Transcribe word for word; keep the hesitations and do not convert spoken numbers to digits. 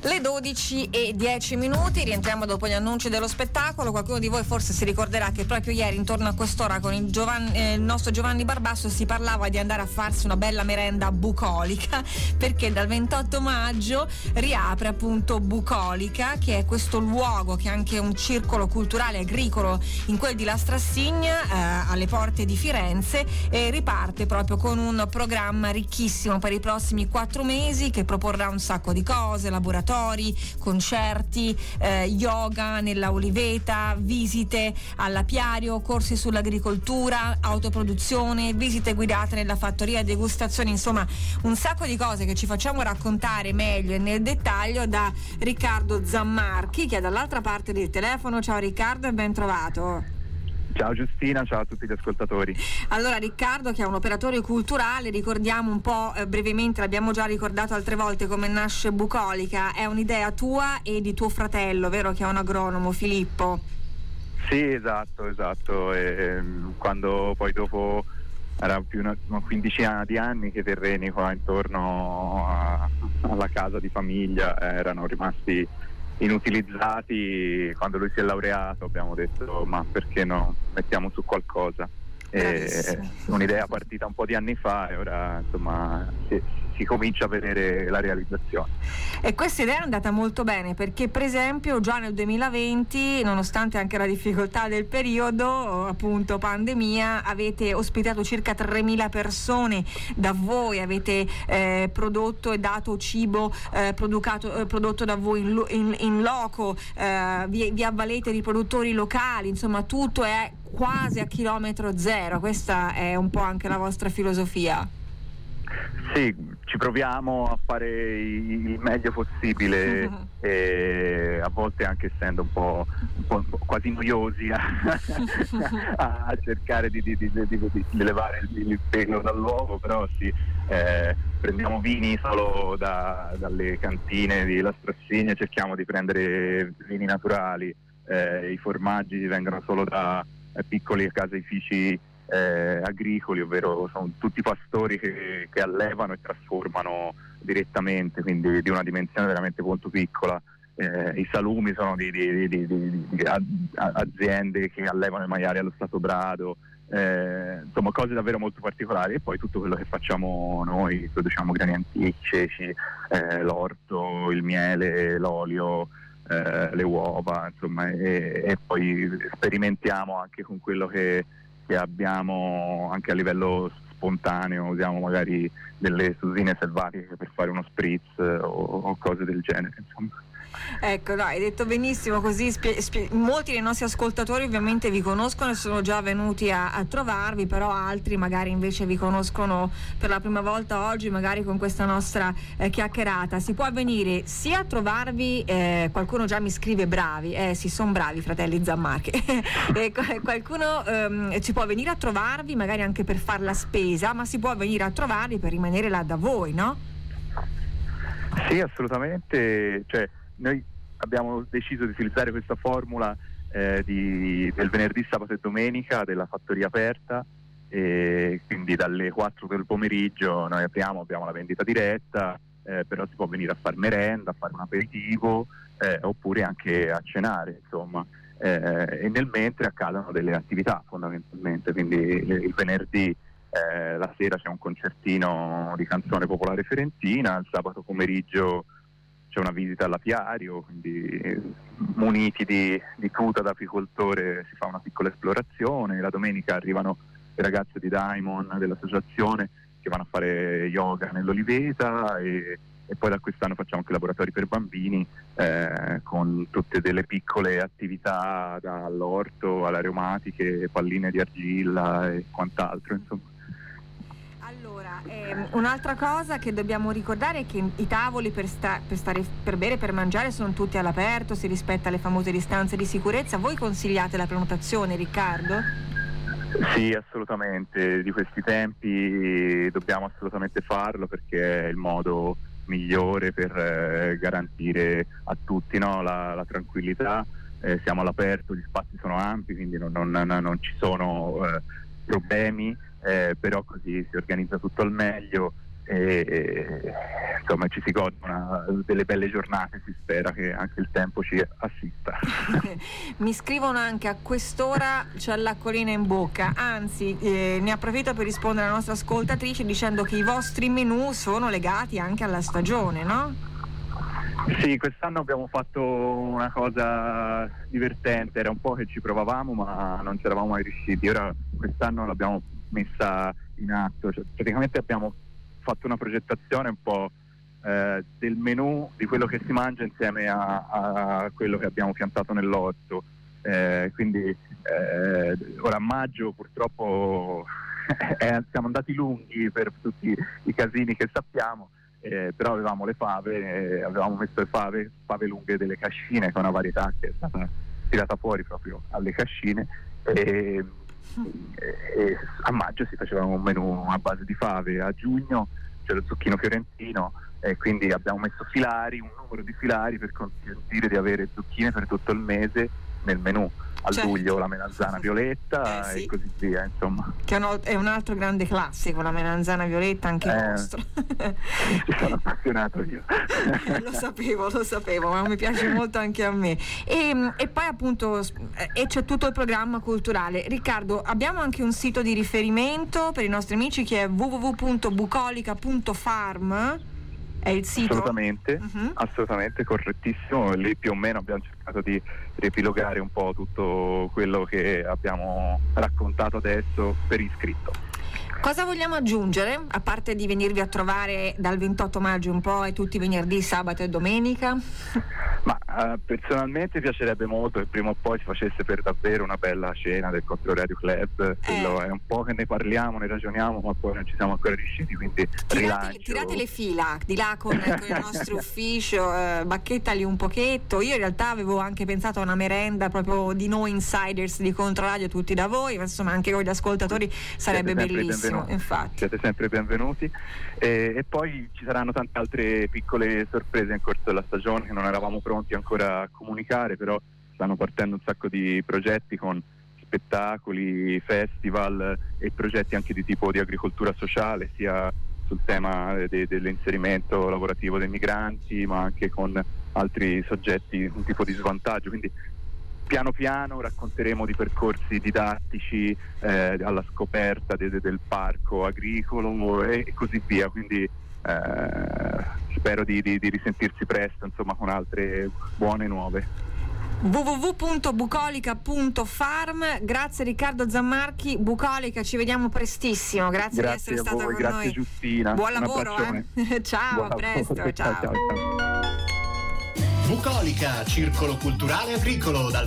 Le dodici e dieci minuti, rientriamo dopo gli annunci dello spettacolo. Qualcuno di voi forse si ricorderà che proprio ieri intorno a quest'ora con il, Giovanni, eh, il nostro Giovanni Barbasso si parlava di andare a farsi una bella merenda bucolica, perché dal ventotto maggio riapre appunto Bucolica, che è questo luogo che è anche un circolo culturale agricolo in quel di La Strassigna, eh, alle porte di Firenze, e riparte proprio con un programma ricchissimo per i prossimi quattro mesi che proporrà un sacco di cose, laboratori, concerti, eh, yoga nella Oliveta, visite all'apiario, corsi sull'agricoltura, autoproduzione, visite guidate nella fattoria, degustazioni, insomma un sacco di cose che ci facciamo raccontare meglio e nel dettaglio da Riccardo Zammarchi, che è dall'altra parte del telefono. Ciao Riccardo e ben trovato. Ciao Giustina, ciao a tutti gli ascoltatori. Allora Riccardo, che è un operatore culturale, ricordiamo un po' eh, brevemente, l'abbiamo già ricordato altre volte, come nasce Bucolica. È un'idea tua e di tuo fratello, vero, che è un agronomo, Filippo? Sì, esatto, esatto. E, quando poi dopo era più una, una quindicina di anni che i terreni qua intorno a, alla casa di famiglia erano rimasti inutilizzati, quando lui si è laureato abbiamo detto ma perché no, mettiamo su qualcosa. E, un'idea partita un po' di anni fa e ora insomma si, si comincia a vedere la realizzazione. E questa idea è andata molto bene, perché per esempio già nel duemilaventi, nonostante anche la difficoltà del periodo, appunto pandemia, avete ospitato circa tremila persone da voi, avete eh, prodotto e dato cibo eh, producato, eh, prodotto da voi in, in, in loco, eh, vi, vi avvalete di produttori locali, insomma tutto è quasi a chilometro zero. Questa è un po' anche la vostra filosofia. Sì, ci proviamo a fare il meglio possibile uh-huh. e a volte anche essendo un po', un po', un po' quasi noiosi a, a cercare di, di, di, di, di levare il, il pelo dall'uovo, però sì, eh, prendiamo vini solo da, dalle cantine di La Strassigna, cerchiamo di prendere vini naturali, eh, i formaggi vengono solo da eh, piccoli caseifici Eh, agricoli, ovvero sono tutti pastori che, che allevano e trasformano direttamente, quindi di una dimensione veramente molto piccola. Eh, i salumi sono di, di, di, di, di aziende che allevano i maiali allo Stato Brado, eh, insomma cose davvero molto particolari. E poi tutto quello che facciamo noi, produciamo grani antichi, ceci, eh, l'orto, il miele, l'olio, eh, le uova, insomma, e, e poi sperimentiamo anche con quello che che abbiamo anche a livello spontaneo, usiamo magari delle susine selvatiche per fare uno spritz o, o cose del genere, insomma. Ecco, no, hai detto benissimo, così spie- spie- molti dei nostri ascoltatori ovviamente vi conoscono e sono già venuti a, a trovarvi, però altri magari invece vi conoscono per la prima volta oggi, magari con questa nostra eh, chiacchierata. Si può venire sia a trovarvi, eh, qualcuno già mi scrive bravi, eh sì, sono bravi fratelli Zammarchi, e qualcuno ehm, ci può venire a trovarvi magari anche per fare la spesa, ma si può venire a trovarvi per rimanere là da voi, no? Sì, assolutamente, cioè noi abbiamo deciso di utilizzare questa formula eh, di, del venerdì, sabato e domenica della fattoria aperta, e quindi dalle quattro del pomeriggio noi apriamo, abbiamo la vendita diretta, eh, però si può venire a fare merenda, a fare un aperitivo, eh, oppure anche a cenare, insomma, eh, e nel mentre accadono delle attività fondamentalmente, quindi il venerdì eh, la sera c'è un concertino di canzone popolare fiorentina, il sabato pomeriggio c'è una visita all'apiario, quindi muniti di, di tuta d'apicoltore si fa una piccola esplorazione. La domenica arrivano le ragazze di Daimon dell'associazione che vanno a fare yoga nell'Oliveta, e, e poi da quest'anno facciamo anche laboratori per bambini eh, con tutte delle piccole attività, dall'orto alle aromatiche, palline di argilla e quant'altro, insomma. Allora, ehm, un'altra cosa che dobbiamo ricordare è che i tavoli per, sta- per stare per bere, per mangiare sono tutti all'aperto, si rispetta le famose distanze di sicurezza. Voi consigliate la prenotazione, Riccardo? Sì, assolutamente, di questi tempi dobbiamo assolutamente farlo, perché è il modo migliore per eh, garantire a tutti, no, la, la tranquillità. Eh, siamo all'aperto, gli spazi sono ampi, quindi non, non, non ci sono eh, problemi. Eh, però così si organizza tutto al meglio, e, e insomma ci si gode una, delle belle giornate, si spera che anche il tempo ci assista. Mi scrivono anche: a quest'ora c'è l'acquolina in bocca, anzi eh, ne approfitto per rispondere alla nostra ascoltatrice dicendo che i vostri menù sono legati anche alla stagione, no? Sì, quest'anno abbiamo fatto una cosa divertente, era un po' che ci provavamo ma non ci eravamo mai riusciti, ora quest'anno l'abbiamo messa in atto, cioè, praticamente abbiamo fatto una progettazione un po' eh, del menù, di quello che si mangia insieme a, a quello che abbiamo piantato nell'orto, eh, quindi eh, ora a maggio purtroppo eh, siamo andati lunghi per tutti i casini che sappiamo, eh, però avevamo le fave, eh, avevamo messo le fave, fave lunghe delle cascine, che è una varietà che è stata tirata fuori proprio alle cascine, e E a maggio si faceva un menù a base di fave, a giugno c'è lo zucchino fiorentino e quindi abbiamo messo filari, un numero di filari per consentire di avere zucchine per tutto il mese nel menù. A certo. luglio la melanzana violetta, eh, sì. E così via, insomma. Che è un altro grande classico, la melanzana violetta, anche il eh, nostro. Ci sono appassionato io. Lo sapevo, lo sapevo, ma mi piace molto anche a me. E, e poi appunto e c'è tutto il programma culturale. Riccardo, abbiamo anche un sito di riferimento per i nostri amici che è w w w punto bucolica punto farm. È il sito? Assolutamente, uh-huh. assolutamente correttissimo. Lì più o meno abbiamo cercato di riepilogare un po' tutto quello che abbiamo raccontato adesso per iscritto. Cosa vogliamo aggiungere, a parte di venirvi a trovare dal ventotto maggio in poi tutti i venerdì, sabato e domenica? Ma uh, personalmente piacerebbe molto che prima o poi si facesse per davvero una bella cena del Control Radio Club. Quello eh. è un po' che ne parliamo, ne ragioniamo, ma poi non ci siamo ancora riusciti, quindi tirate, tirate le fila di là con, con il nostro ufficio, eh, bacchettali un pochetto. Io in realtà avevo anche pensato a una merenda proprio di noi insiders di Control Radio, tutti da voi, ma insomma anche con gli ascoltatori sarebbe bellissimo. Infatti. Siete sempre benvenuti, e, e poi ci saranno tante altre piccole sorprese in corso della stagione che non eravamo pronti ancora a comunicare, però stanno partendo un sacco di progetti con spettacoli, festival e progetti anche di tipo di agricoltura sociale, sia sul tema de, dell'inserimento lavorativo dei migranti, ma anche con altri soggetti, un tipo di svantaggio, quindi piano piano racconteremo di percorsi didattici eh, alla scoperta de, de, del parco agricolo e, e così via, quindi eh, spero di, di, di risentirsi presto, insomma, con altre buone nuove. w w w punto bucolica punto farm. Grazie Riccardo Zammarchi. Bucolica, ci vediamo prestissimo, grazie, grazie di essere stata voi, con grazie noi. Giustina, buon lavoro, eh? Ciao, buon a presto, lavoro. ciao. Ciao, ciao, ciao. Bucolica, circolo culturale agricolo dal